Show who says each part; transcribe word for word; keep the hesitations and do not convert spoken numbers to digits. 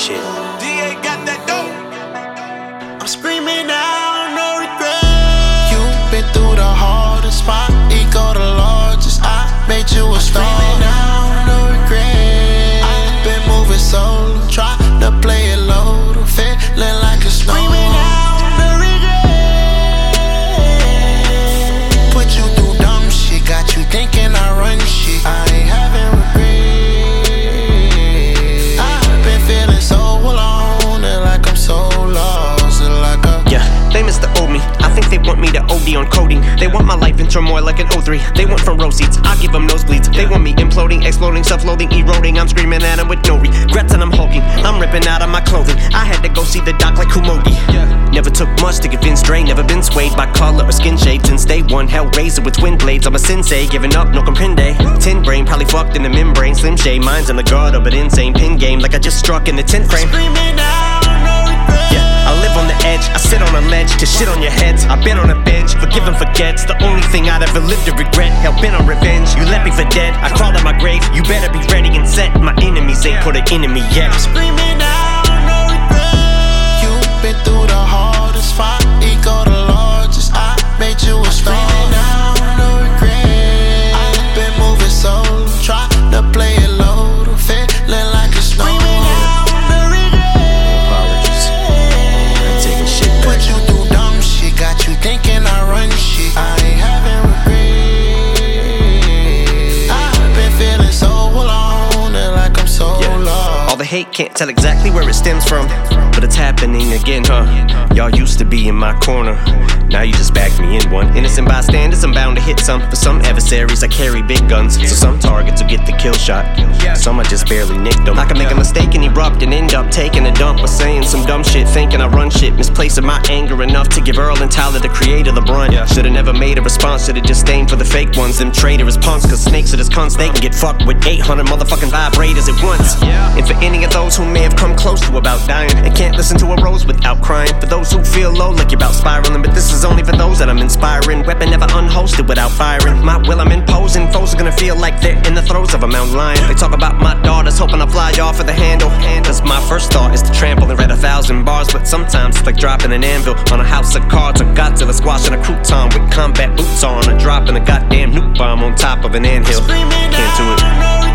Speaker 1: shit.
Speaker 2: D A got that dope.
Speaker 3: I'm screaming out, no regret. You've been through the hardest spot, ego the largest. I made you a star. I'm screaming out, no regret. I've been moving solo, try to play it low, feeling like a snow. Screaming out, no regret. Put you through dumb shit, got you thinking I run shit. I ain't having regret. I've been feeling so alone, and like I'm so lost, and like a
Speaker 1: Yeah, they miss the old me. I think they want me to O D on coding. They want my life in turmoil like an O three. They want front row seats, I give them nosebleeds. They want me imploding, exploding, self-loathing, eroding. I'm screaming at them with no regrets and I'm hulking. I'm ripping out of my clothing. I had to go see the doc like Kumogi. Never took much to convince Dre. Never been swayed by color or skin shade since day one. Hellraiser with twin blades. I'm a sensei, giving up, no comprende. Tin brain, probably fucked in the membrane. Slim shade, mine's in the gutter, but insane. Pin game like I just struck in the tenth frame.
Speaker 3: screaming out, no regret.
Speaker 1: Yeah, I live on the edge, I sit on a ledge to shit on your heads. I've been on a bench, forgive and forget's the only thing I'd ever lived to regret. Hell bent on revenge, you left me for dead. I crawled out my grave, you better be ready and set. My enemies ain't put an enemy yet.
Speaker 3: Screaming out, no regret. You've been through the hardest fight, ego the largest. I made you a star. Screaming out, no regret. I've been moving solo, try to play it low, feeling like a snow. Screaming out, no regret.
Speaker 1: Apologies, I'm taking shit back.
Speaker 3: Put you through dumb shit, got you thinking I run shit. I ain't having regret. I've been feeling so alone, and like I'm so
Speaker 1: Yeah.
Speaker 3: lost.
Speaker 1: All the hate can't tell exactly where it stems from, but it's happening again, huh? Y'all used to be in my corner, now you just backed me in one. Innocent bystanders, I'm bound to hit some. For some adversaries, I carry big guns, so some targets will get the kill shot. Some I just barely nicked them. I can make a mistake and erupt and end up taking a dump or saying some dumb shit, thinking I run shit, misplacing my anger enough to give Earl and Tyler, the creator, the brunt. Should've never made a response, should've just disdain for the fake ones. Them traitorous punks, cause snakes are just cunts. They can get fucked with eight hundred motherfucking vibrators at once. And for any of those who may have come close to about dying and can't listen to a rose without crying. For those who feel low like you're about spiraling, but this is only for those that I'm inspiring. Weapon never unhosted without firing. My will I'm imposing, foes are gonna feel like they're in the throes of a mountain lion. They talk about my daughters hoping I fly off of the handle. Cause my first thought is to trample and read a thousand bars, but sometimes it's like dropping an anvil on a house of cards or Godzilla squashing a crouton with combat boots on, or dropping a goddamn nuke bomb on top of an anthill.
Speaker 3: Screaming
Speaker 1: Can't do
Speaker 3: out,
Speaker 1: it.
Speaker 3: no